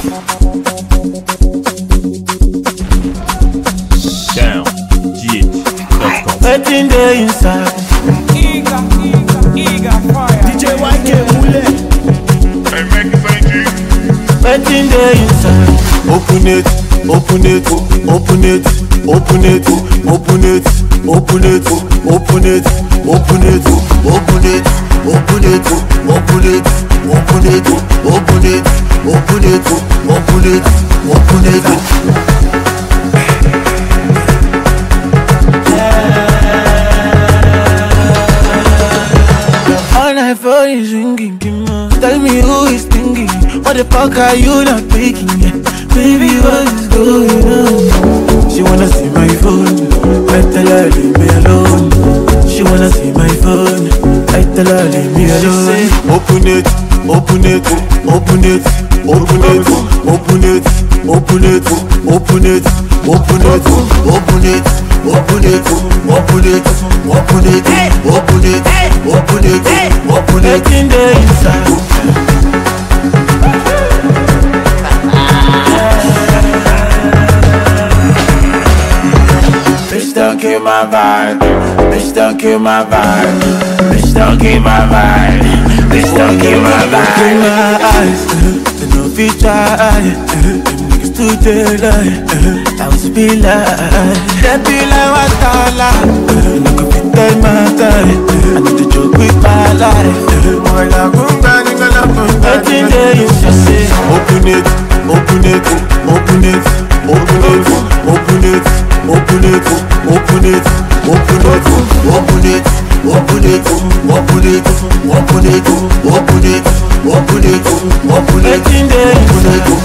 Waiting there inside. Eager fire. DJ YK Mule. Waiting there inside. Open it, open it, open it, open it, open it, open it, open it, open it, open it, open it, open it, open it, open it, open it, open it, open it. All night phone is ringing. Tell me who is thinking. What the fuck are you not taking? Baby, what is going on? She wanna see my phone. I tell her leave me alone. She wanna see my phone. I tell her leave me alone. Open it, open it, open it, open it, open it, open it, open it, open it, open it, open it, open it, open it, open it, open it, open it. Waiting there inside. Bitch, don't kill my vibe. Bitch, don't kill my vibe. Bitch, don't kill my vibe. Bitch, don't kill my In vibe. my eyes, they no feature. Niggas too daylight. I was be like, they be like what I like. No go fit take my time. I need to joke with my life. Waiting there you just say, Open it, open it, open it, open it, open it, open it, open it, open it, open it, open it, open it, open it, open it, open it, open it, waiting there you say.